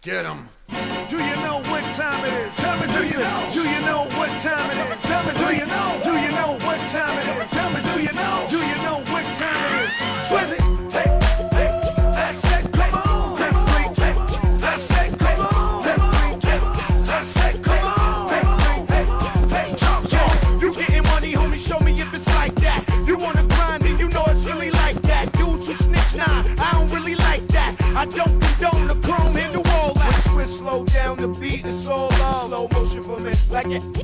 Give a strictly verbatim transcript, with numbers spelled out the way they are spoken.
Get him. Do you know what time it is? Tell me, do you know? Do you know what time it is? Tell me, do you know? Do you know what time it is? Tell me, do you know? Do you know what time it is? Swizzy, hey, hey, I said, come on, take three, I said, come on, take three, I said, come on, take three, hey, talk, talk. You getting money, homie? Show me if it's like that. You wanna grind, and you know it's really like that. Dudes who snitch, nah, I don't really like that. I don't condone the chrome in the wall. Slow down the beat, it's all love. Slow motion for me, like it.